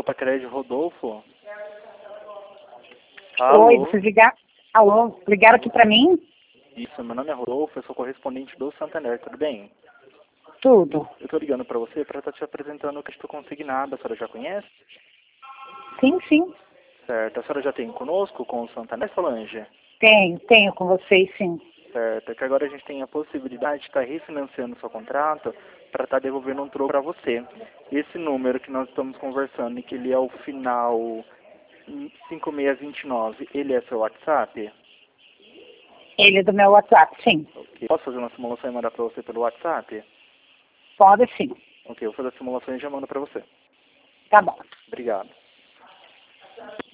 Pacred Rodolfo? Oi, Alô? vocês ligaram? Alô, ligaram aqui pra mim? Isso, meu nome é Rodolfo, eu sou correspondente do Santander, tudo bem? Tudo. Eu tô ligando pra você pra estar te apresentando o crédito consignado, a senhora já conhece? Sim, sim. Certo, a senhora já tem conosco, com o Santander, Solange? Tenho com vocês, sim. Certo, é que agora a gente tem a possibilidade de estar refinanciando o seu contrato para estar devolvendo um troco para você. Esse número que nós estamos conversando, e que ele é o final 5629, ele é seu WhatsApp? Ele é do meu WhatsApp, sim. Ok. Posso fazer uma simulação e mandar para você pelo WhatsApp? Pode sim. Ok, eu vou fazer a simulação e já mando para você. Tá bom. Obrigado.